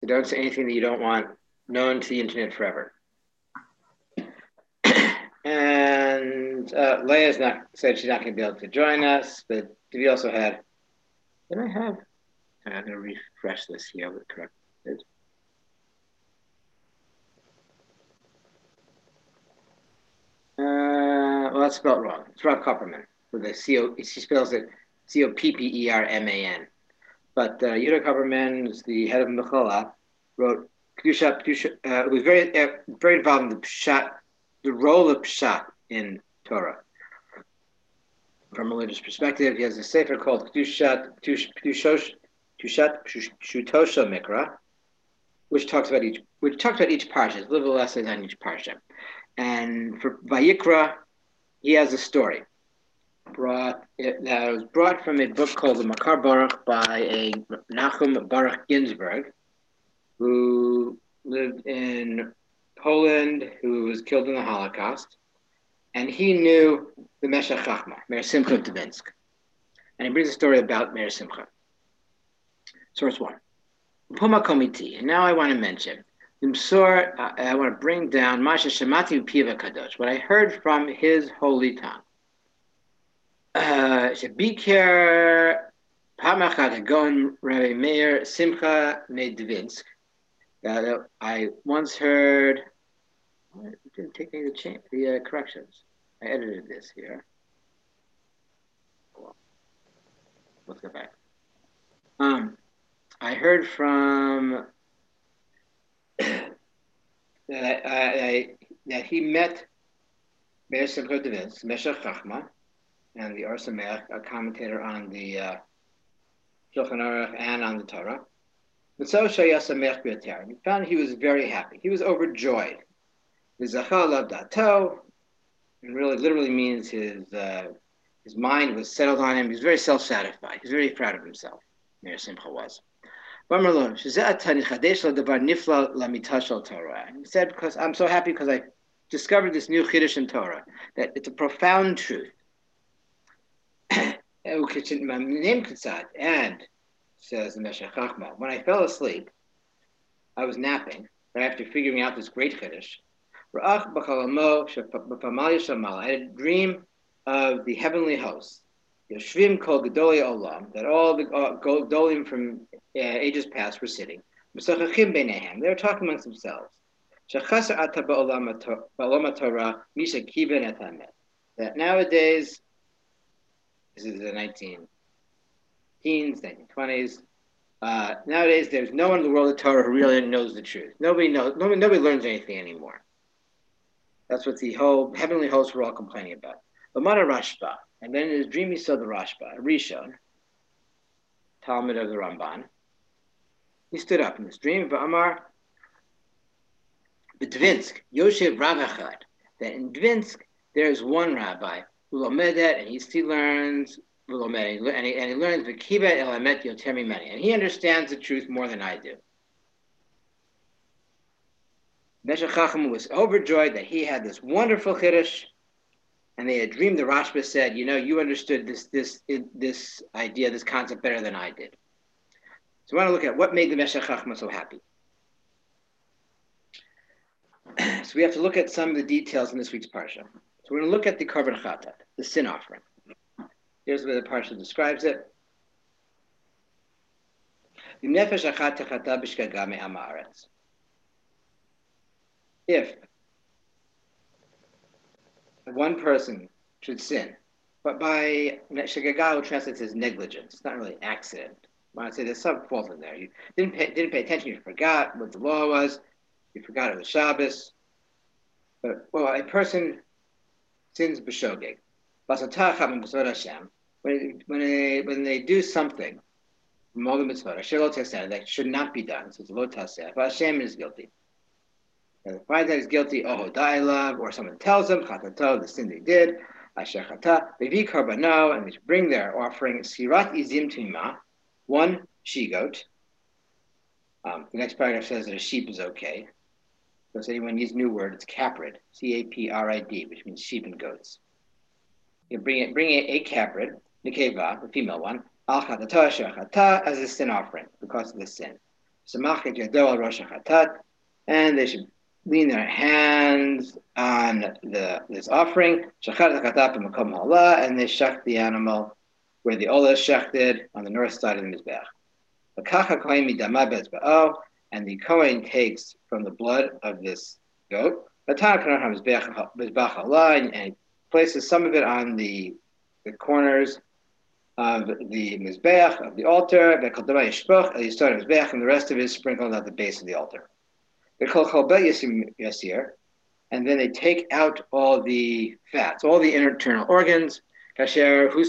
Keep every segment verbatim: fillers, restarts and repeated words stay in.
So don't say anything that you don't want known to the internet forever. And uh, Leia's not said she's not going to be able to join us, but we also had. Did I have? I'm going to refresh this here with corrected. Uh, well, that's spelled wrong. It's Rob Copperman with a C O. She spells it C O P P E R M A N. But uh, Yehuda Copperman is the head of Mechala, wrote Kedusha. Kedusha uh, was very uh, very involved in the pshat, the role of pshat in Torah. From a religious perspective, he has a sefer called Kedushat Kedushat Shutosha Mikra, which talks about each which talks about each parsha, little essays on each parsha. And for Vayikra, he has a story brought it, that was brought from a book called the Makar Baruch by a Nachum Baruch Ginsburg, who lived in Poland, who was killed in the Holocaust. And he knew the Meshech Chachma, Meir Simcha of Dvinsk. And he brings a story about Meir Simcha. Source one. Puma Komiti. And now I want to mention, Limsor, uh, I want to bring down Masha Shemati Piva Kadosh, what I heard from his holy tongue. Shabikar Pamachat Hagon Rabbi Meir Simcha Medvinsk. I once heard, I didn't take any of the, change, the uh, corrections. I edited this here. Well, let's go back. Um, I heard from that, I, I, that he met Meir Simcha Dvinsk, Meshech Chachma, and the Or Sameach, a commentator on the uh, Shulchan Aruch and on the Torah. But so Shaya Sameach B'Yater. He found he was very happy. He was overjoyed. V'zachal lav dato, and really literally means his uh, his mind was settled on him. He was very self-satisfied. He was very proud of himself. Meir Simcha was. He said, because I'm so happy because I discovered this new Chiddush in Torah, that it's a profound truth. And says the Meshech Chachma, when I fell asleep, I was napping, right after figuring out this great Chiddush. I had a dream of the heavenly hosts, Yoshvim Kol Gedolei Olam, that all the uh, Gedolim from uh, ages past were sitting. They were talking amongst themselves. That nowadays, this is the nineteen teens, nineteen twenties. Uh, nowadays, there's no one in the world of Torah who really knows the truth. Nobody knows. Nobody, nobody learns anything anymore. That's what the whole heavenly hosts were all complaining about. Lamana Rashba, and then in his dream he saw the Rashba, Rishon, Talmud of the Ramban. He stood up in his dream. V'amar B'Dvinsk, Yoshev Rav Echad. That in Dvinsk there is one rabbi who lomedet, and he still learns. And he, and he learns v'kiba elamet yoter mimeni, and he understands the truth more than I do. Meshech Chacham was overjoyed that he had this wonderful chiddush, and they had dreamed. The Rashba said, "You know, you understood this this this idea, this concept better than I did." So I want to look at what made the Meshech Chacham so happy. So we have to look at some of the details in this week's parsha. So we're going to look at the Korban Chatat, the sin offering. Here's the way the parsha describes it. If one person should sin, but by shagaga translates as negligence, it's not really accident. I want to say there's some fault in there. You didn't pay, didn't pay attention. You forgot what the law was. You forgot it was Shabbos. But well, a person sins b'shogeg. When when they when they do something, that should not be done. So it's lo taseh. But Hashem is guilty. And if that is guilty, oh da'ilav, or someone tells them chatato, the sin they did, asher chata, levi karbano, and they bring their offering sirat izim tima, one she goat. Um, the next paragraph says that a sheep is okay. So if anyone needs a new word, it's caprid, C A P R I D, which means sheep and goats. You bring it, bring it a caprid, nikeva, the female one, al chatato asher chata, as a sin offering because of the sin. Samachet yado al rosh hachatat, and they should lean their hands on the this offering. Shachat hachatat b'makom halah, and they shecht the animal where the olah is shechted on the north side of the mizbeach. V'kacha kohen midama betzba'o, and the kohen takes from the blood of this goat. And places some of it on the, the corners of the mizbeach, of the altar, and the rest of it is sprinkled at the base of the altar. And then they take out all the fats, all the internal organs, just like by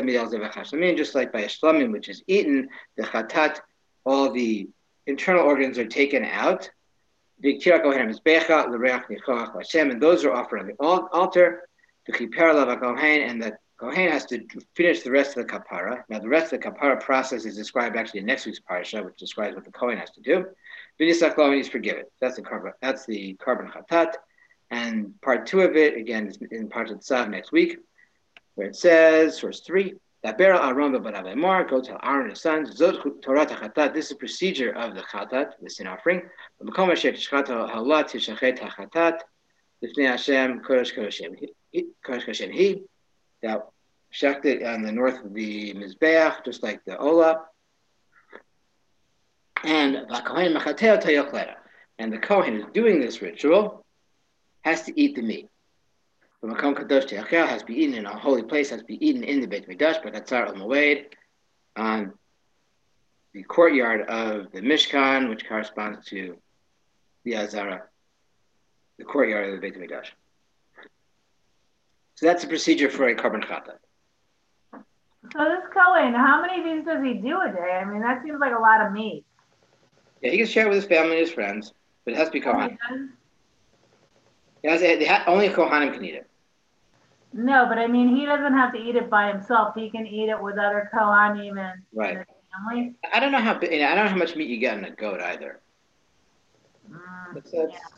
a shlamim, which is eaten, the chatat, all the internal organs are taken out. And those are offered on the altar, and the kohen has to finish the rest of the kapara. Now, the rest of the kapara process is described actually in next week's parasha, which describes what the kohen has to do. He's forgiven. That's the carbon. That's the carbon chatat, and part two of it again is in Parshat Tzav next week, where it says, source three. That Beryl Aaron B'Barav go tell Aaron and his sons. Zot Torah Chatat. This is the procedure of the Chatat, the sin offering. B'Makom Asher Tishchat Halat Tishachet Chatat. L'fnei Hashem Kodesh Kodeshim Kodesh Kodeshim He. That shechted on the north of the Mizbeach, just like the Olah. And V'Kohen Machateo Tayoklera. And the Kohen who's doing this ritual has to eat the meat. The Makom Kadosh Te'achel has to be eaten in a holy place, has to be eaten in the Beit Mikdash, B'Chatzar al-Moed, on the courtyard of the Mishkan, which corresponds to the Azara, the courtyard of the Beit Mikdash. So that's the procedure for a carbon chatat. So this Kohen, how many of these does he do a day? I mean, that seems like a lot of meat. Yeah, he can share it with his family and his friends, but it has to be Kohen. It has, it ha- only Kohanim can eat it. No, but I mean, he doesn't have to eat it by himself. He can eat it with other Kohanim and, right. and his family. I don't know how I don't know how much meat you get in a goat either. Mm, that's, that's, yeah.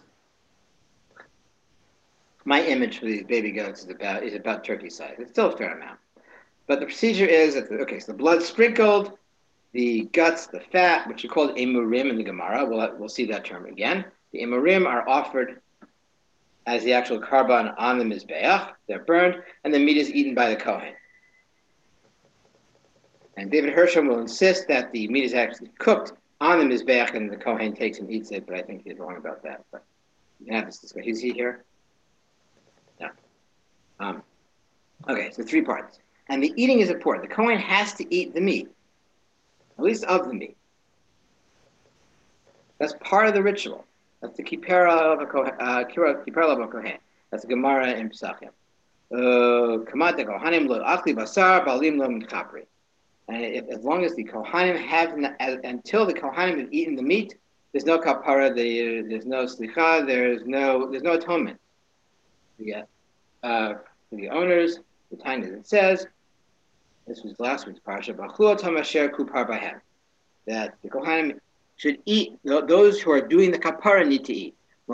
My image for these baby goats is about is about turkey size. It's still a fair amount, but the procedure is that the, okay. So the blood sprinkled, the guts, the fat, which are called emurim in the Gemara. We'll we'll see that term again. The emurim are offered as the actual carbon on the mizbeach. They're burned, and the meat is eaten by the kohen. And David Hershom will insist that the meat is actually cooked on the mizbeach, and the kohen takes and eats it. But I think he's wrong about that. But you can have this discussion. Is he here? No. Um, okay, so three parts. And the eating is important. The kohen has to eat the meat, at least of the meat. That's part of the ritual. That's the kipara of a kohen. Uh, kipara of a kohen. That's the Gemara in Pesachim. Kamata kohanim lo achli basar balim lo mitchapri. And if, as long as the kohanim have, as, until the kohanim have eaten the meat, there's no kapara. The, there's no slicha. There's no there's no atonement. Yeah. Uh, for the owners, the time that it says, this was last week's parsha, that the kohanim should eat, those who are doing the kapara need to eat. The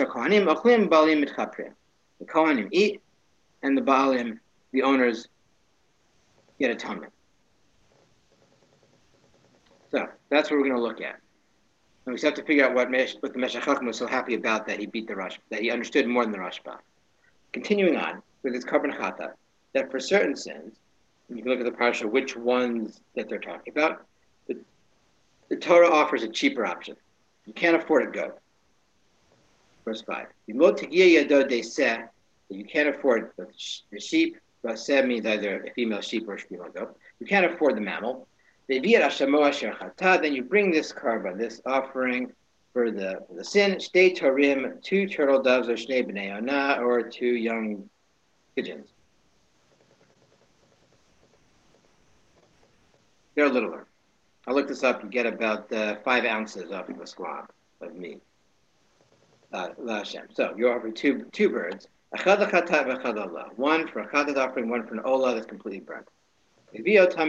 kohanim eat, and the baalim, the owners, get atonement. So that's what we're going to look at. And we just have to figure out what, what the Meshech Chochmah was so happy about, that he beat the Rashba, that he understood more than the Rashba. Continuing on with this carbon chata, that for certain sins, you can look at the parsha, which ones that they're talking about. The, the Torah offers a cheaper option. You can't afford a goat. Verse five. You can't afford the, the sheep. Baseh means either a female sheep or a female goat. You can't afford the mammal. Then you bring this carbon, this offering, for the for the sin, shtei tarim, two turtle doves, or shnei b'nei ona, or two young pigeons. They're littler. I looked this up. You get about uh, five ounces off of a squab of meat. Uh, so you offer two two birds. One for a chatat offering, one for an olah that's completely burnt. And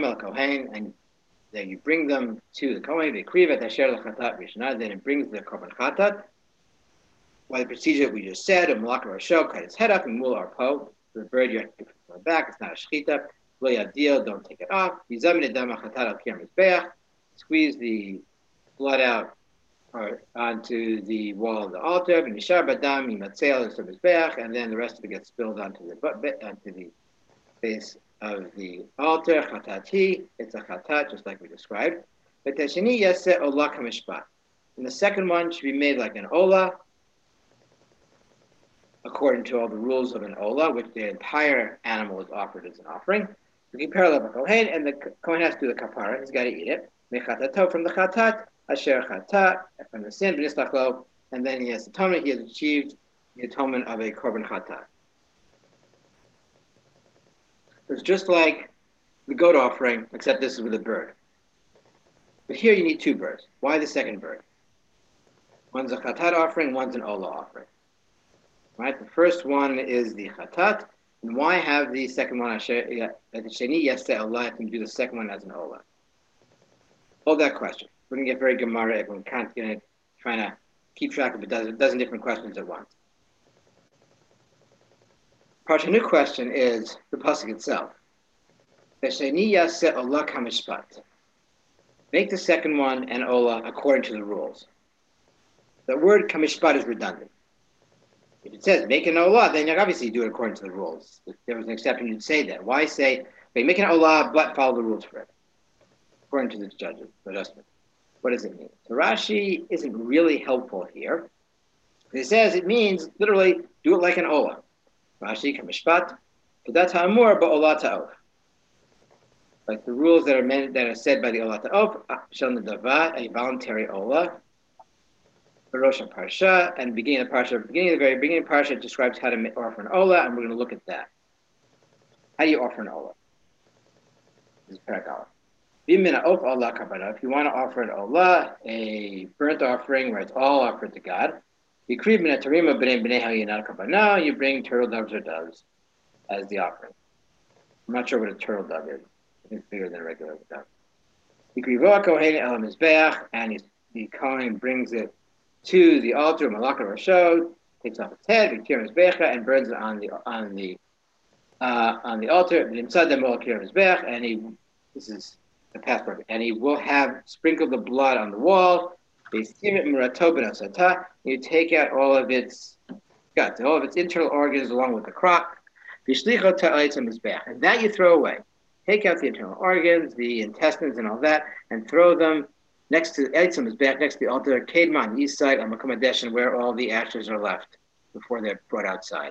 then you bring them to the kohen. They kriv et asher lechatat rishna. Then it brings the korban chatat. By the procedure that we just said, a malach rasho, cut its head up and mul arpo. The bird you have to pick from the back. It's not a shechita. Lo yadil, don't take it off. Yizamin edam chatat al kiyam mizbeach. Squeeze the blood out or onto the wall of the altar, and then the rest of it gets spilled onto the onto the base of the altar. Chatati, it's a chatat, just like we described. But teshini yaseh olah kamishpat. And the second one should be made like an olah, according to all the rules of an olah, which the entire animal is offered as an offering. We can parallel the kohen, and the kohen has to do the kapara. He's got to eat it. Mechatato from the chatat, asher chatat from the sin, b'nislachlo, and then he has atonement. He has achieved the atonement of a korban chatat. It's just like the goat offering, except this is with a bird. But here you need two birds. Why the second bird? One's a chatat offering, one's an olah offering. Right? The first one is the chatat. And why have the second one, at the sheni yaseh olah, and do the second one as an olah? Hold that question. We're going to get very Gemara when we can't get it, trying to keep track of a dozen, dozen different questions at once. Parsha new question is the pasuk itself. Sheni yaseh olah kamishpat. Make the second one an olah according to the rules. The word kamishpat is redundant. If it says make an olah, then you obviously do it according to the rules. If there was an exception, you'd say that. Why say, okay, make an olah, but follow the rules for it, according to the judges, the adjustment? What does it mean? So Rashi isn't really helpful here. He says it means literally do it like an olah. Rashi kamishpat, kedat ha'amur ba'olah ta'of. Like the rules that are meant, that are said by the olah ta'of, shel nedava, a voluntary olah. Rosh Parsha, and beginning of the Parsha, beginning of the very beginning of the Parsha, it describes how to offer an olah, and we're going to look at that. How do you offer an olah? This is Parak Aleph. If you want to offer an olah, a burnt offering where it's all offered to God, you bring turtle doves or doves as the offering. I'm not sure what a turtle dove is. I think it's bigger than a regular dove. And the Kohen brings it to the altar, Malach Rashod, takes off its head, and burns it on the on the uh, on the altar. And he, this is the passport, and he will have sprinkled the blood on the wall. You take out all of its guts, all of its internal organs, along with the crop, and that you throw away. Take out the internal organs, the intestines, and all that, and throw them next to Eitzim is back next to the altar, Kedma on the east side, on Makom Hadesh, where all the ashes are left before they're brought outside.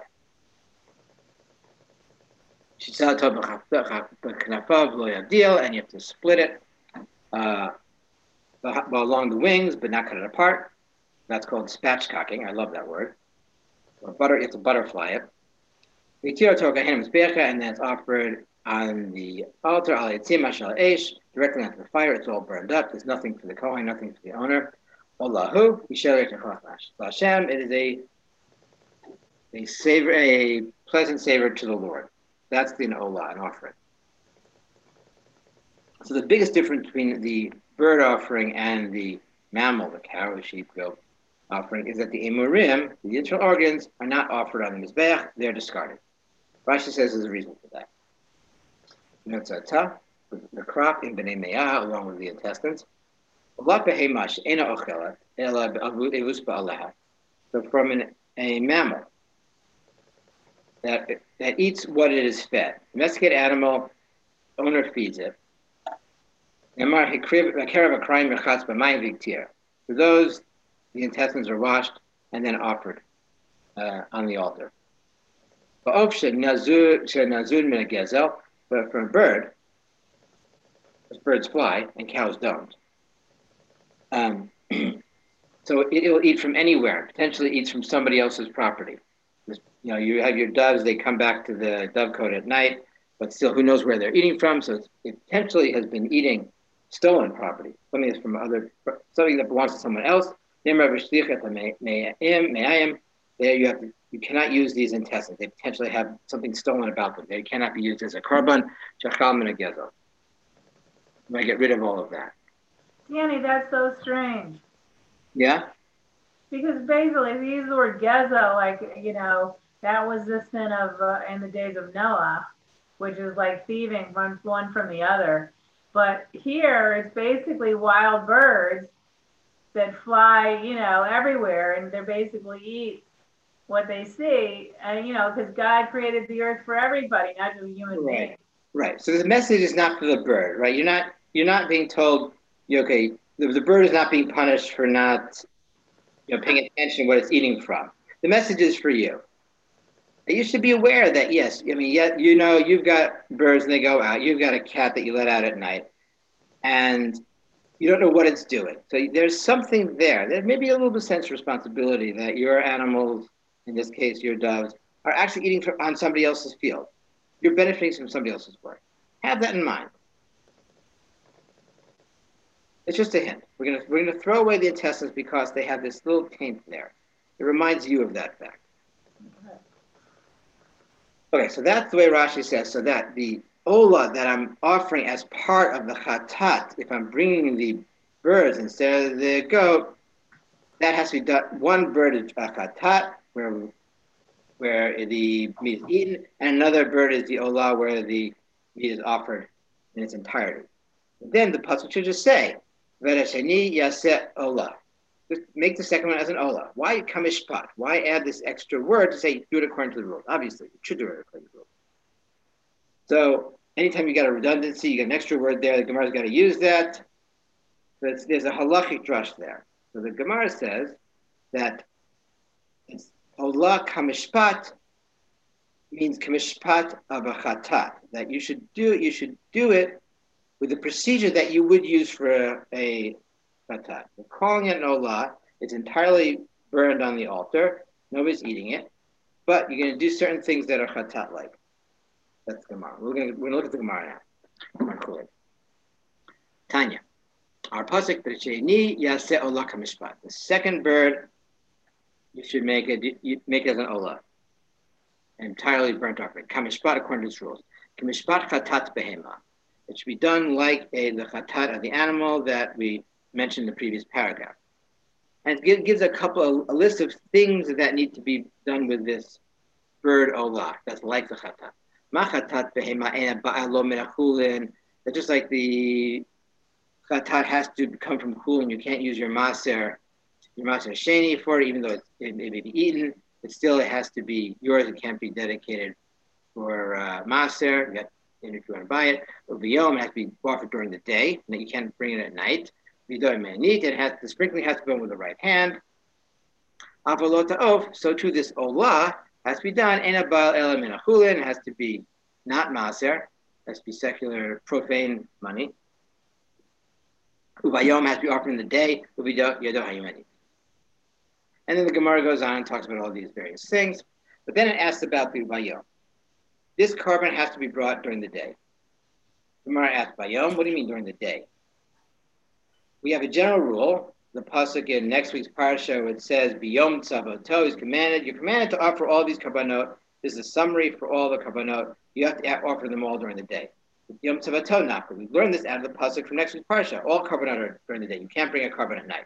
And you have to split it uh, along the wings, but not cut it apart. That's called spatchcocking. I love that word. Or butter, you have to butterfly it. And then it's offered on the altar, directly onto the fire. It's all burned up. There's nothing for the Kohen, nothing for the owner. Allahu, Hashem, it is a a savor, a pleasant savor to the Lord. That's the olah, an offering. So the biggest difference between the bird offering and the mammal, the cow, the sheep, goat offering, is that the emurim, the internal organs, are not offered on the mizbeach; they're discarded. Rashi says there's a reason for that. The crop in bnei me'ah, along with the intestines. So from an, a mammal that that eats what it is fed. Domesticated animal, owner feeds it. For those, the intestines are washed and then offered uh, on the altar. But for a bird, because birds fly and cows don't. Um, so it, it'll eat from anywhere. Potentially eats from somebody else's property. You know, you have your doves; they come back to the dovecote at night, but still, who knows where they're eating from? So it's, it potentially has been eating stolen property, something that's from other, something that belongs to someone else. There you have to, you cannot use these intestines. They potentially have something stolen about them. They cannot be used as a korban. Chachal min hagezel. I'm going to get rid of all of that. Danny, that's so strange. Yeah? Because basically, if you use the word gezel, like, you know, that was the sin of, uh, in the days of Noah, which is like thieving one, one from the other. But here, it's basically wild birds that fly, you know, everywhere, and they basically eat what they see, and you know, because God created the earth for everybody, not just human Right. beings. Right. So the message is not for the bird, right? You're not you're not being told, okay, the, the bird is not being punished for not, you know, paying attention to what it's eating from. The message is for you. You should be aware that yes, I mean, yeah, you know, you've got birds and they go out. You've got a cat that you let out at night, and you don't know what it's doing. So there's something there. There may be a little bit of sense of responsibility that your animals, in this case your doves, are actually eating from, on somebody else's field. You're benefiting from somebody else's work. Have that in mind. It's just a hint. We're gonna we're gonna throw away the intestines because they have this little taint there. It reminds you of that fact. Okay, so that's the way Rashi says. So that the ola that I'm offering as part of the chatat, if I'm bringing the birds instead of the goat, that has to be done. One bird is a chatat, where where the meat is eaten, and another bird is the olah, where the meat is offered in its entirety. And then the pasuk should just say, "V'rasheni yaseh olah." Just make the second one as an olah. Why kamishpat? Why add this extra word to say do it according to the rules? Obviously, you should do it according to the rules. So anytime you got a redundancy, you got an extra word there. The Gemara's got to use that. But there's a halachic drush there. So the Gemara says that it's olah kamishpat means kamishpat of a chatat. That you should do you should do it with the procedure that you would use for a, a chatat. We're calling it an olah. It's entirely burned on the altar. Nobody's eating it. But you're going to do certain things that are chatat-like. That's the Gemara. We're going to, we're going to look at the Gemara now. Tanya. Our pasuk, B'Sheni Yaseh Olah Kamishpat. The second bird, you should make it, you make it as an olah. Entirely burnt offering. Kamishpat according to its rules. Kamishpat chatat behema. It should be done like a, the chatat of the animal that we mentioned in the previous paragraph. And it gives a couple of, a list of things that need to be done with this bird olah. That's like the chatat. Ma chatat behema ena ba'alo menachulin. That's just like the chatat has to come from chulin. You can't use your maser, your maser sheni for it, even though it, it may be eaten. But still, it has to be yours. It can't be dedicated for uh, maser. You got, and if you want to buy it, Ubiyom has to be offered during the day. And you can't bring it at night. Vidoy manit, it has the sprinkling has to be done with the right hand. Avalota of, so too this olah has to be done. Enabal elam menachulin has to be not maser, has to be secular, profane money. Ubayom has to be offered in the day. Ubido yado hayomani. And then the Gemara goes on and talks about all these various things. But then it asks about the ubayom. This carbon has to be brought during the day. The Gemara asks, bayom, what do you mean during the day? We have a general rule. The pasuk in next week's parsha, it says, "Biyom tzavoto," is commanded. You're commanded to offer all these karbanot. This is a summary for all the karbanot. You have to offer them all during the day. Yom tzavoto nafka. We learned this out of the pasuk from next week's parsha. All karbanot are during the day. You can't bring a karban at night.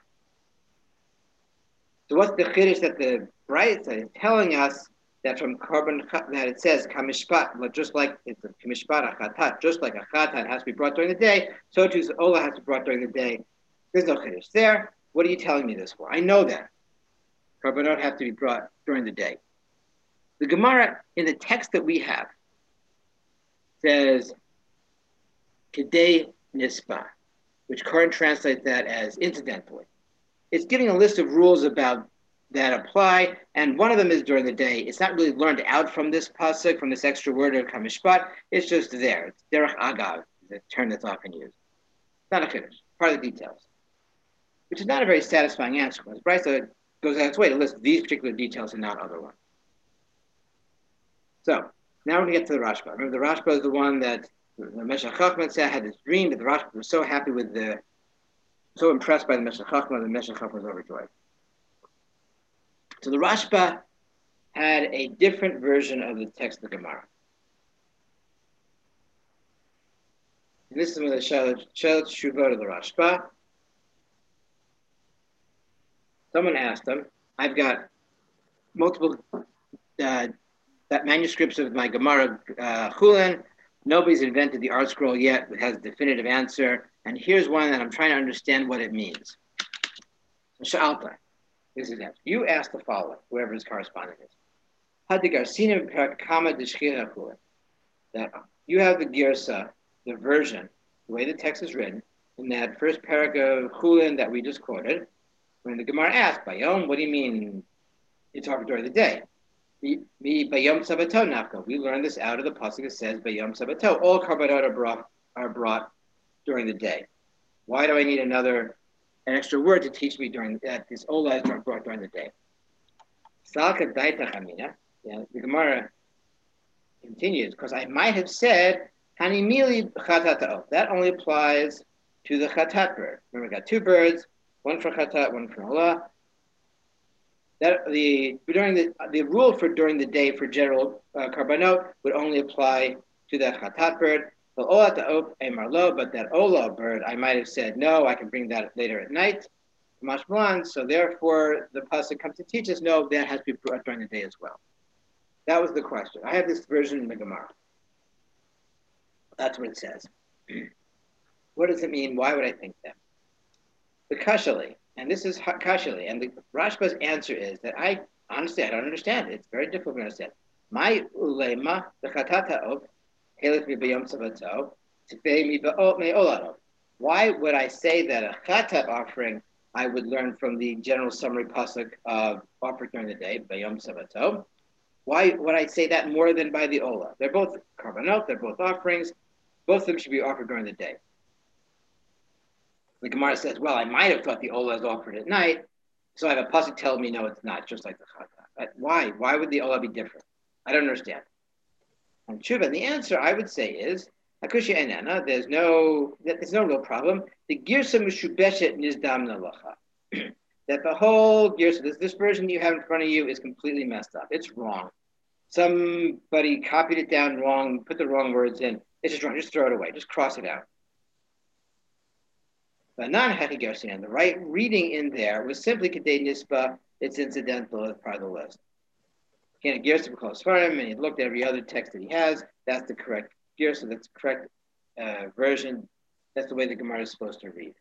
So what's the chiddush that the Brayta is telling us that from karban that it says kamishpat, just like it's a kamishpat a chatat, just like a chatat has to be brought during the day, so too olah has to be brought during the day. There's no chiddush there. What are you telling me this for? I know that karbanot have to be brought during the day. The Gemara in the text that we have says kedei nispa, which current translates that as incidentally. It's giving a list of rules about that apply, and one of them is during the day. It's not really learned out from this pasuk, from this extra word of kamishpat. It's just there. It's derech agav, the term that's often used. It's not a chiddush. Part of the details. Which is not a very satisfying answer, because Brisa goes out its way to list these particular details and not other ones. So, now we're going to get to the Rashba. Remember, the Rashba is the one that the Meshech Chochmah said had this dream that the Rashba was so happy with the, so impressed by the Meshech Chochmah, the Meshech Chochmah was overjoyed. So the Rashba had a different version of the text of the Gemara. And this is one of the Shelet Shuvot of the Rashba. Someone asked him, I've got multiple uh, manuscripts of my Gemara uh, Chulin. Nobody's invented the art scroll yet that has a definitive answer. And here's one that I'm trying to understand what it means. Sha'alta. This is answer. You asked the following, whoever his correspondent is. Hadigarsina Kama Dishkina that you have the girsa, the version, the way the text is written, in that first paragraph of Chulin that we just quoted, when the Gemara asked, Bayom, what do you mean it's offered during the day? Me Bayom Sabato Nafka. We learned this out of the pasuk that says Bayom Sabato. All karbanot are brought are brought during the day. Why do I need another an extra word to teach me during that this Ola is brought during the day? Salka Daita Chamina. Yeah, the Gemara continues, because I might have said Hanimili Chatatao. That only applies to the Chatat bird. Remember, we got two birds, one for Chatat, one for Olah. That the during the the rule for during the day for general uh, karbanot would only apply to that Chatat bird. But Olah Ta'op Emarlo, but that Olah bird, I might have said no, I can bring that later at night. Mashmalan. So therefore, the pasuk comes to teach us no, that has to be brought during the day as well. That was the question. I have this version in the Gemara. That's what it says. What does it mean? Why would I think that? The Kashali, and this is Kashali, and the Rashba's answer is that I honestly I don't understand it. It's very difficult to understand. My ulema the chatataov helit mi b'yom sabato tifei mi ba'ot me'olado. Why would I say that a chatat offering I would learn from the general summary pasuk of offered during the day b'yom sabato? Why would I say that more than by the Ola? They're both karbanot, they're both offerings. Both of them should be offered during the day. The Gemara says, well, I might have thought the Ola is offered at night, so I have a pasuk telling me, no, it's not, just like the Chatat. Why? Why would the Ola be different? I don't understand. And Tshuva, and the answer I would say is, Akushya Enana, there's no, there's no real problem. The Girsa Meshubeshet Nizdam Nalacha. That the whole Girsa, this, this version you have in front of you is completely messed up. It's wrong. Somebody copied it down wrong, put the wrong words in. It's just wrong. Just throw it away. Just cross it out. But non-Heki Gersin, the right reading in there was simply Kedei Nisba. It's incidental as part of the list. Again, Gersa calls Svarim, and he looked at every other text that he has. That's the correct Gersa. That's the correct uh, version. That's the way the Gemara is supposed to read.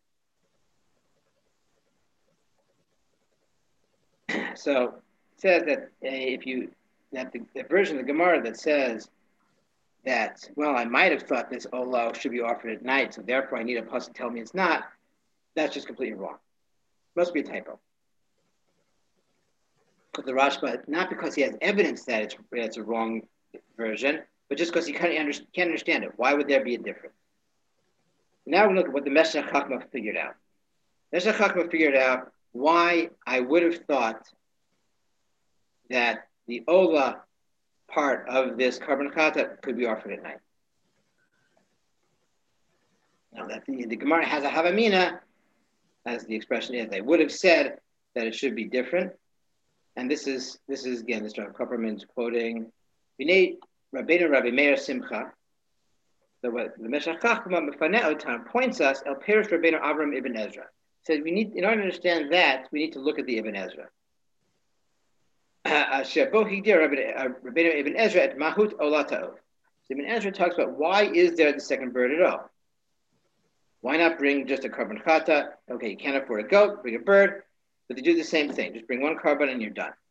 So it says that uh, if you that the, the version of the Gemara that says that, well, I might have thought this Olah should be offered at night, so therefore I need a pasuk to tell me it's not, that's just completely wrong. Must be a typo. Because the Rashba, not because he has evidence that it's, it's a wrong version, but just because he can't, under, can't understand it. Why would there be a difference? Now we look at what the Meshech Chachma figured out. Meshech Chachma figured out why I would have thought that the Olah part of this carbon chata could be offered at night. Now that the, the Gemara has a havamina, as the expression is, they would have said that it should be different. And this is this is again this Rav Kupperman's quoting B'nei Rabbeinu Rabbi Meir Simcha. The the Meshech Chachma Mefaneh Otam points us El Perish Rabbeinu Avram Ibn Ezra. Says we need in order to understand that we need to look at the Ibn Ezra. Rabbeinu Ibn Ezra at Mahut Olata'ov. Ibn Ezra talks about why is there the second bird at all? Why not bring just a carbon chata? Okay, you can't afford a goat, bring a bird, but they do the same thing. Just bring one carbon and you're done.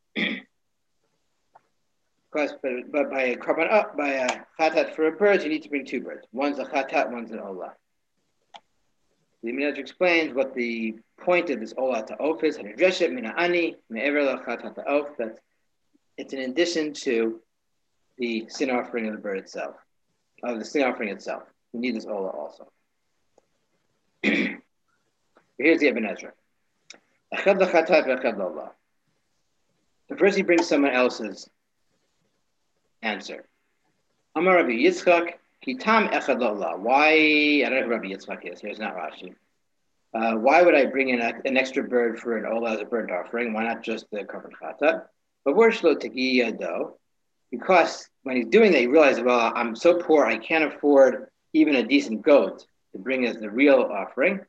Because, but, but by a carbon up, by a chatat for a bird, you need to bring two birds. One's a chatat, one's an olah. The Ibn Ezra explains what the point of this olah ta'of is. Hadreshet mina ani me'ever chatat ta'of. That's it's in addition to the sin offering of the bird itself, of the sin offering itself. You need this olah also. Here's the Ibn Ezra. The first he brings someone else's answer. Amar Rabbi Yitzchak, Kitam Echad Lola. Why? I don't know who Rabbi Yitzchak is. Here's not Rashi. Uh, why would I bring in a, an extra bird for an olah as a burnt offering? Why not just the carbon chata? But Warshlo Tekiya because when he's doing that, he realizes, well, I'm so poor, I can't afford even a decent goat to bring as the real offering.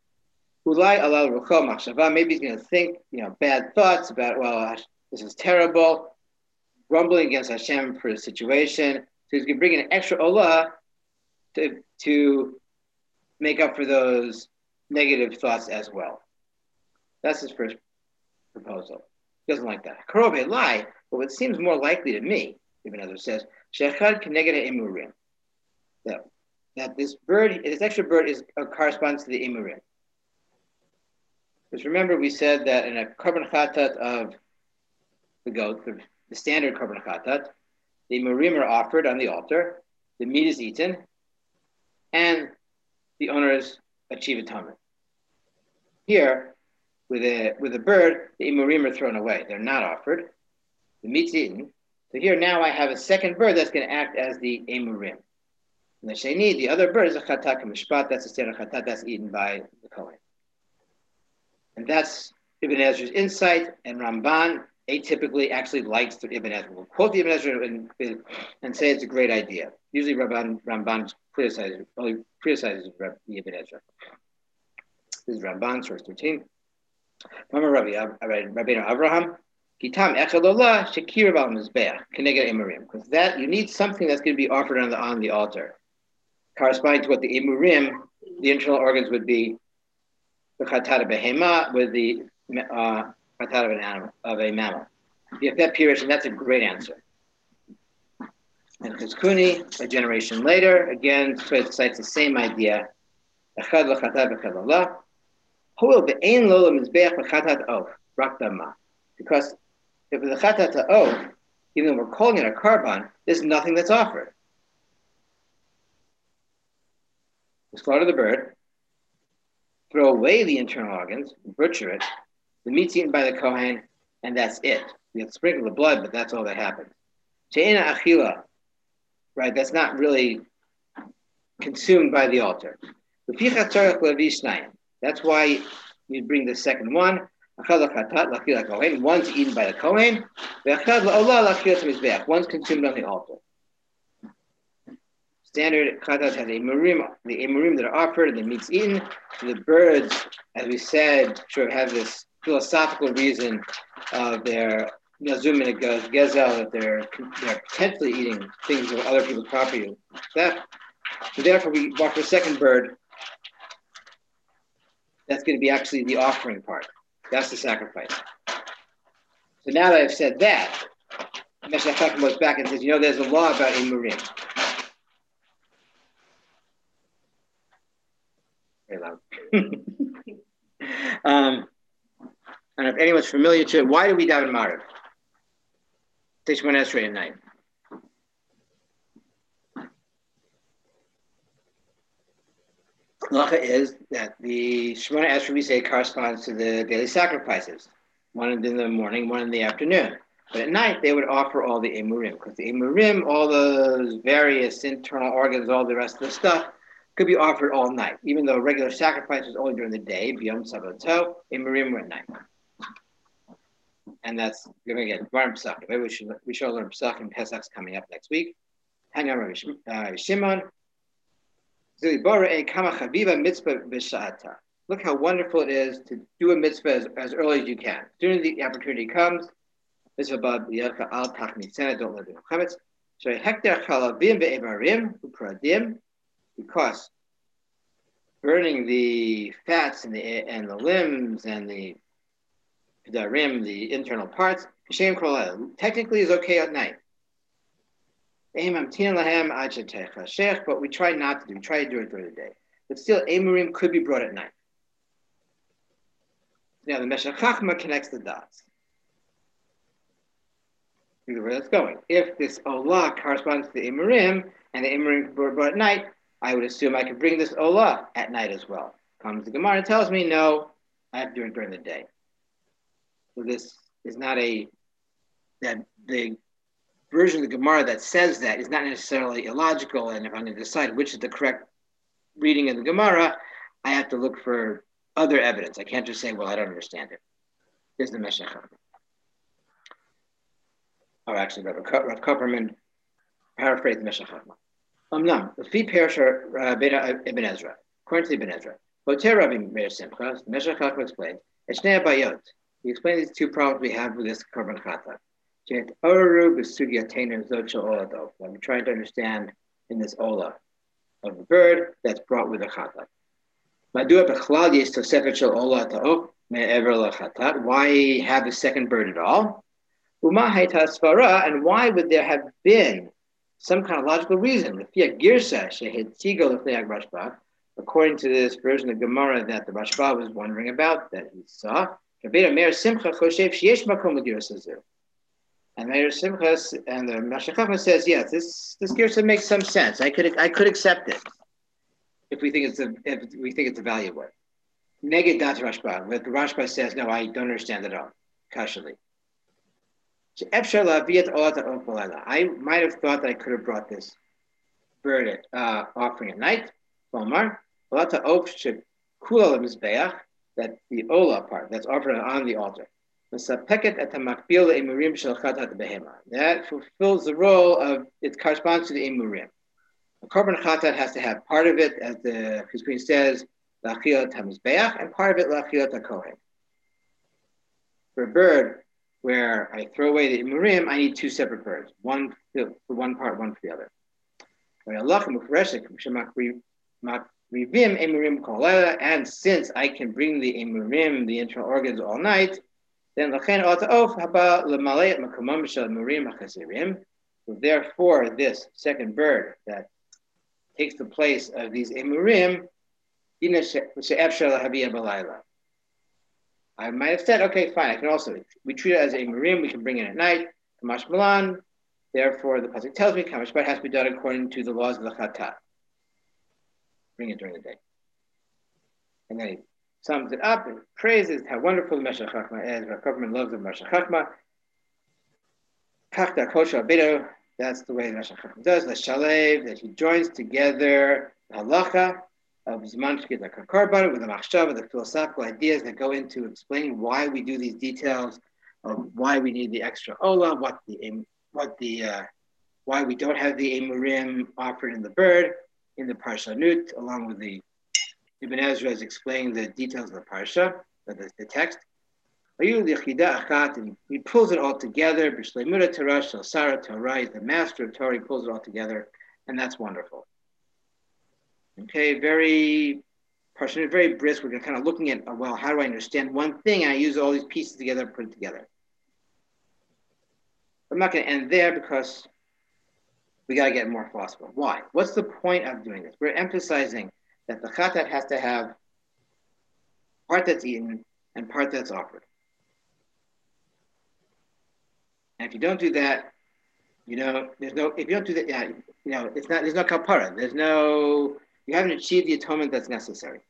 Maybe he's going to think, you know, bad thoughts about, well, this is terrible, grumbling against Hashem for the situation. So he's going to bring in an extra olah to, to make up for those negative thoughts as well. That's his first proposal. He doesn't like that. Karobe lie, but what seems more likely to me, Ibn Ezra says, Shechad Keneged Emurim. That, that this bird, this extra bird is uh, corresponds to the Emurim. Because remember, we said that in a korban chatat of the goat, the, the standard korban chatat, the Emurim are offered on the altar, the meat is eaten, and the owners achieve atonement. Here, with a with a bird, the Emurim are thrown away. They're not offered. The meat's eaten. So here now I have a second bird that's going to act as the Emurim. And the Sheni, the other bird, is a chatat mishpat. That's a standard chatat that's eaten by the Kohen. And that's Ibn Ezra's insight. And Ramban atypically actually likes the Ibn Ezra. We'll quote the Ibn Ezra and, and say it's a great idea. Usually Ramban, Ramban criticizes, only criticizes the Ibn Ezra. This is Ramban, source thirteen. Rabbi Abraham, Kitam Echalolah Shekir Bal Mizbeach Keneged Emurim. Because that you need something that's going to be offered on the on the altar, corresponding to what the Emurim, the internal organs, would be the chatat of behema with the uh, chatat of an animal of a mammal. You have that period, and that's a great answer. And Chizkuni, a generation later, again cites the same idea. Echad l'chatat b'echad Allah. Because if the chatat ta'of, even though we're calling it a korban, there's nothing that's offered. We slaughter the bird, throw away the internal organs, butcher it, the meat's eaten by the Kohen, and that's it. We have to sprinkle the blood, but that's all that happens. She'ena achila, right? That's not really consumed by the altar. That's why you bring the second one. One's eaten by the Kohen. One's consumed on the altar. Standard chatat has a emurim, the emurim that are offered, and the meat's eaten. The birds, as we said, sort of have this philosophical reason of their yazum and it goes gezel, that they're they're potentially eating things of other people's property. That, so therefore, we offer a second bird. That's going to be actually the offering part. That's the sacrifice. So now that I've said that, Meshach Chacham goes back and says, you know, there's a law about emurim. Very loud. um, and if anyone's familiar to it, why do we daven Maariv? Take Shemona Esrei at night. Halacha is that the Shemona Esrei, we say, corresponds to the daily sacrifices. One in the morning, one in the afternoon. But at night, they would offer all the emurim. Because the emurim, all those various internal organs, all the rest of the stuff, could be offered all night. Even though regular sacrifice was only during the day, beyond Sabbato, emurim were at night. And that's, again, Gemara Pesachim. Maybe we should, we should learn Pesachim. Pesach's coming up next week. Hang on, Rabbi Shimon. Look how wonderful it is to do a mitzvah as, as early as you can. As soon as the opportunity comes, mitzvah bad yelcha al tachmitzena, don't let it chametz. So hekter chalavim ve'evarim upradim, because burning the fats and the and the limbs and the darim, the internal parts, technically is okay at night. But we try not to do. We try to do it during the day. But still, emurim could be brought at night. Now, the Meshech Chachma connects the dots. Here's where that's going. If this olah corresponds to the emurim, and the emurim were brought at night, I would assume I could bring this olah at night as well. Comes the Gemara and tells me, no, I have to do it during the day. So this is not a, that the version of the Gemara that says that is not necessarily illogical, and if I'm going to decide which is the correct reading of the Gemara, I have to look for other evidence. I can't just say, well, I don't understand it. Here's the Meshech Chachma. Or actually, Rav Kopperman paraphrased the Meshech Chachma. Amnam, the Fi Perasha Ibn Ezra, according to Ibn Ezra, Hoter Rabbi Meir Simcha, the Meshech Chachma explained, Eshnei Bayot. He explained these two problems we have with this korban chatat. When we're trying to understand in this olah of a bird that's brought with a chatat. me'ever lachatat. Why have a second bird at all? Uma hayta svara, and why would there have been some kind of logical reason? Lefia girsa shehetigo lefneag Rashba, according to this version of Gemara that the Rashba was wondering about, that he saw. Kabeda Meir Simcha choshev sheyesh makom l'girsa zu. And Meir Simcha and the Mashech Chachma says, yes, this this girsa makes some sense. I could I could accept it if we think it's a if we think it's a value word. Neged dat Rashba, but the Rashba says, no, I don't understand at all. Kashali. I might have thought that I could have brought this bird uh, offering at night. That the ola part that's offered on the altar. That fulfills the role of, it corresponds to the emurim. A korban chatat has to have part of it, as the Chizkiah says, lachilat hamizbeach, and part of it lachilat hakohen. For a bird where I throw away the emurim, I need two separate birds, one for one part, one for the other. And since I can bring the emurim, the internal organs, all night, then so therefore this second bird that takes the place of these emurim, I might have said, okay, fine, I can also, we treat it as a emurim, we can bring it at night, Kamash Malan, therefore the pasuk tells me Kamash Malan has to be done according to the laws of the Chatat. Bring it during the day. And then he sums it up and praises how wonderful the Meshech Chachma is. Rav Koperman loves the Meshech Chachma. Kachta Kosha Abedo, that's the way the Meshech Chachma does. The Shalev, that he joins together the halacha of Zman Shkita Karban with the Machshava, the philosophical ideas that go into explaining why we do these details, of why we need the extra ola, what the what the uh, why we don't have the emurim offered in the bird in the Parsha Nut, along with the Ibn Ezra is explaining the details of the Parsha, the, the text. And he pulls it all together. B'shleimut Torah shel Sara Torah, the master of Torah, he pulls it all together, and that's wonderful. Okay, very partially, very brisk. We're kind of looking at, well, how do I understand one thing? And I use all these pieces together, put it together. I'm not going to end there because we got to get more philosophical. Why? What's the point of doing this? We're emphasizing that the chatat has to have part that's eaten and part that's offered. And if you don't do that, you know, there's no, if you don't do that, yeah, you know, it's not, there's no kapara. There's no, you haven't achieved the atonement that's necessary.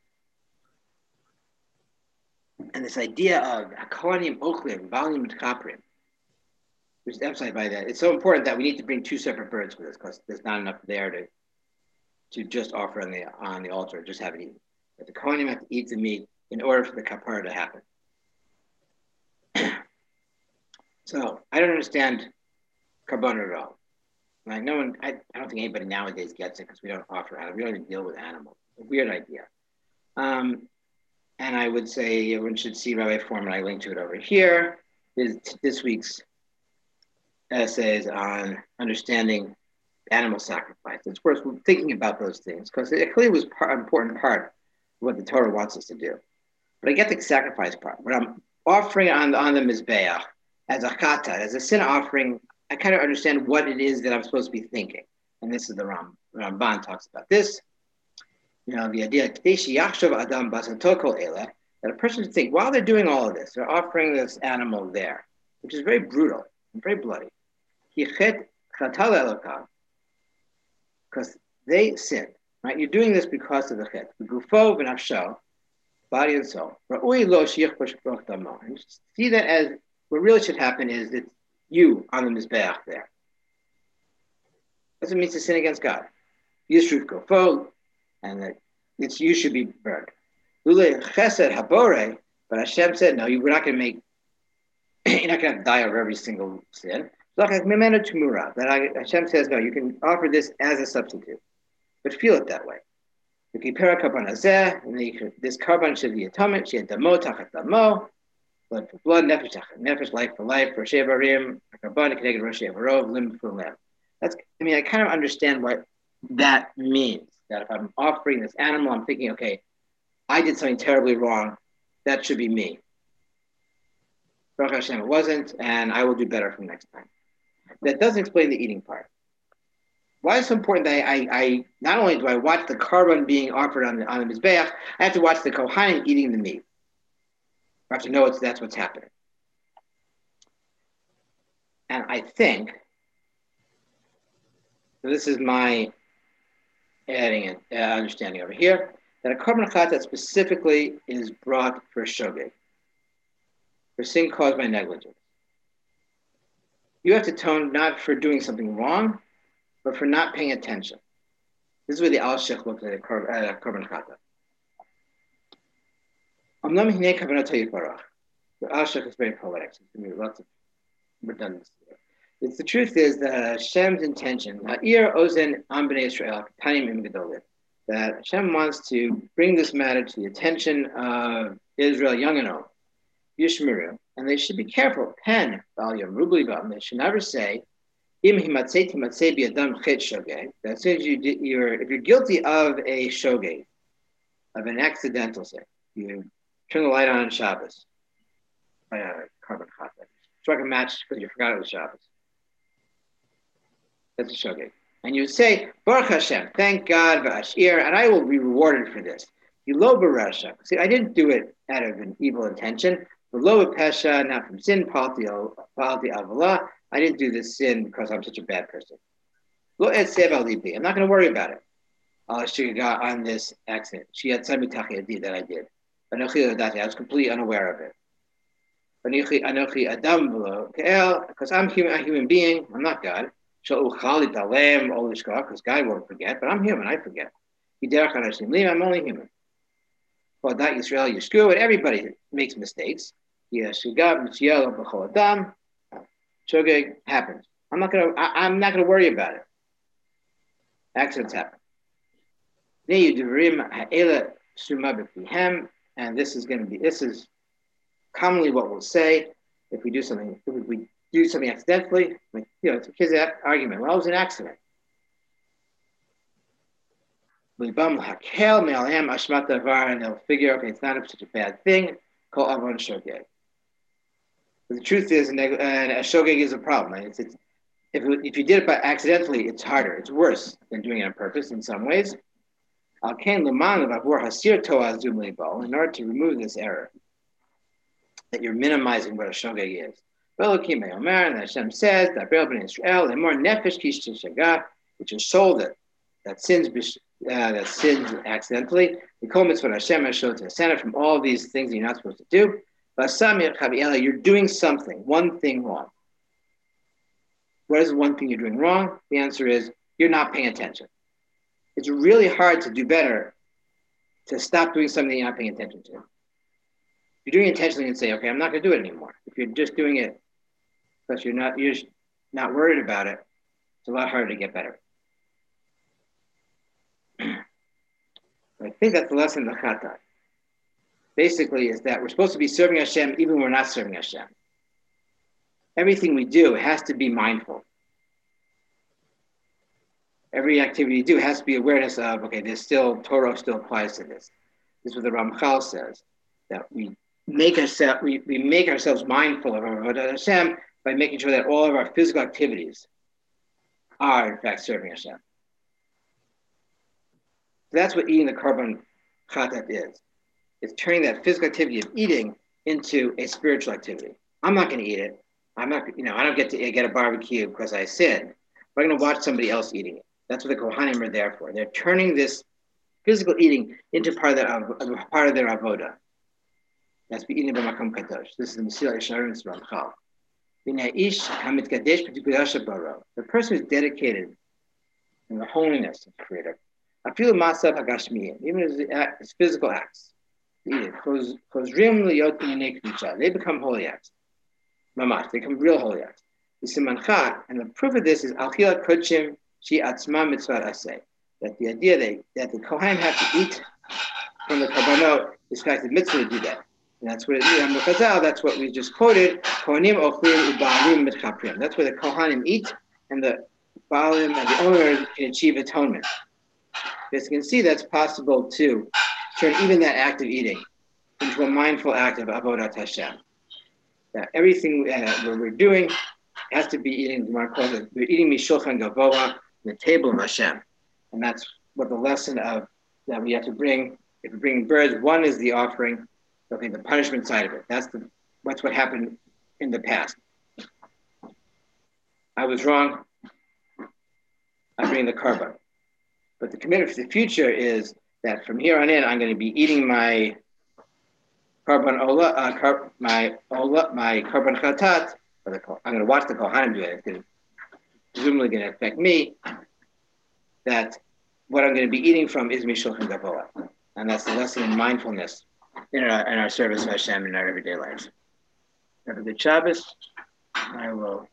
And this idea of akonim ochlim, volume kaprim, which is emphasized by that, it's so important that we need to bring two separate birds for this because there's not enough there to to just offer on the on the altar, just have it eaten. But the kohanim have to eat the meat in order for the kapara to happen. So I don't understand carbon at all. Like no one, I, I don't think anybody nowadays gets it because we don't offer animals. We don't even deal with animals. A weird idea. Um, and I would say everyone should see Rabbi Foreman. I linked to it over here. Is this week's essays on understanding animal sacrifice. It's worth thinking about those things because it clearly was an important part of what the Torah wants us to do. But I get the sacrifice part. When I'm offering on, on the Mizbeach as a chata, as a sin offering, I kind of understand what it is that I'm supposed to be thinking. And this is the Ram, Ramban talks about this. You know, the idea that a person should think, while they're doing all of this, they're offering this animal there, which is very brutal and very bloody. Because they sinned, right? You're doing this because of the chet. The gufo v'nafsho, body and soul. And see that as what really should happen is that you on the mizbeach there. That's what it means to sin against God. Yisruf gufo, and that it's you should be burned. Lule chesed habore, but Hashem said, no, you, we're not going to make. You're not going to die over every single sin. That Hashem says, no, you can offer this as a substitute, but feel it that way. This carbon should be atonement, she had damo, tachat damo, blood for blood, nefesh tachat nefesh, life for life, for shevarim, carbon, connected rosh shevarov, limb for limb. That's, I mean, I kind of understand what that means. That if I'm offering this animal, I'm thinking, okay, I did something terribly wrong, that should be me. Baruch Hashem, it wasn't, and I will do better from next time. That doesn't explain the eating part. Why is it so important that I, I, I not only do I watch the carbon being offered on the, on the Mizbeach, I have to watch the Kohanim eating the meat. I have to know it's, that's what's happening. And I think, so this is my adding an uh, understanding over here, that a carbon chatat specifically is brought for shogeg, for sin caused by negligence. You have to atone not for doing something wrong, but for not paying attention. This is where the Al Sheikh looks at a carbon chatat. The Al Sheikh is very poetic, so there's going to be lots of redundancy there. It's, the truth is that Hashem's intention, Ha'ir Ozen Am B'nai Yisrael, Tanim Im Gedolim, that Hashem wants to bring this matter to the attention of Israel, young and old, Yishmeru, and they should be careful. Pen, they should never say, that as soon as you you're, if you're guilty of a shogeg, of an accidental sin, you turn the light on on Shabbos, by a carbon chatat, struck a match because you forgot it was Shabbos. That's a shogeg. And you say, Baruch Hashem, thank God, v'ashir, and I will be rewarded for this. You lo b'rasha. See, I didn't do it out of an evil intention. But lo b'pesha, not from sin, palti avalah. I didn't do this sin because I'm such a bad person. Lo et sev al libi. I'm not going to worry about it. Al shiga on this accident. She had some mitachiyadi that I did. I was completely unaware of it. Because I'm human, I'm a human being. I'm not God. Because God won't forget, but I'm human, I forget. I'm only human. Well, that Israel, you screw it. Everybody makes mistakes. Shogeg happens. I'm not gonna. I, I'm not gonna worry about it. Accidents happen. And this is going to be. This is commonly what we'll say if we do something. If we do something accidentally, like, you know, it's a kid's argument. Well, it was an accident. And they'll figure, okay, it's not such a bad thing. Call avon shogeg. But the truth is, and a shogeg is a problem. It's, it's, if, if you did it by accidentally, it's harder. It's worse than doing it on purpose in some ways. In order to remove this error, that you're minimizing what a shogeg is. And Hashem says that Israel, more nefesh, which is soul that that sins uh, that sins accidentally. The kol mitzvot Hashem has showed to the from all these things that you're not supposed to do. But you're doing something, one thing wrong. What is the one thing you're doing wrong? The answer is you're not paying attention. It's really hard to do better to stop doing something you're not paying attention to. You're doing it intentionally and say, okay, I'm not going to do it anymore. If you're just doing it because you're not you're not worried about it, it's a lot harder to get better. I think that's the lesson of the Chatat. Basically, is that we're supposed to be serving Hashem even when we're not serving Hashem. Everything we do has to be mindful. Every activity you do has to be awareness of, okay, there's still, Torah still applies to this. This is what the Ramchal says, that we make ourselves, we, we make ourselves mindful of our Avodat Hashem by making sure that all of our physical activities are, in fact, serving Hashem. That's what eating the carbon chatat is. It's turning that physical activity of eating into a spiritual activity. I'm not going to eat it. I'm not, you know, I don't get to get a barbecue because I sinned. But I'm going to watch somebody else eating it. That's what the Kohanim are there for. They're turning this physical eating into part of their, part of their avoda. That's the eating of Makom Kadosh. This is the Mesilat Yesharim Ramchal. The person who's dedicated in the holiness of the Creator. I feel masav hagashmiyim, even his, his physical acts. They become holy acts. Mamash, they become real holy acts. And the proof of this is Al-Khila Kodshim Shi Atzma Mitzvah Aseh. That the idea that, that the Kohanim have to eat from the Karbanot is fact the mitzvah to do that. And that's what it is. That's what we just quoted. Kohanim Ochlim U'Ba'alim Mitchaprim. That's where the Kohanim eat and the Ba'alim and the owners can achieve atonement. As you can see, that's possible to turn even that act of eating into a mindful act of Avodat Hashem. that everything uh, that we're doing has to be eating, we're eating Mishulchan Gavoa, the table of Hashem. And that's what the lesson of that we have to bring. If we bring birds, one is the offering, okay, the punishment side of it. That's the that's what happened in the past. I was wrong. I bring the korban. But the commitment for the future is that from here on in, I'm going to be eating my korban ola, uh, car, my ola, my korban chatat. Or the, I'm going to watch the Kohanim do it. It's presumably going to affect me. That what I'm going to be eating from is Mishulchan Gavoa, and that's the lesson in mindfulness in our in our service of Hashem in our everyday lives. Have a good Shabbos. I will.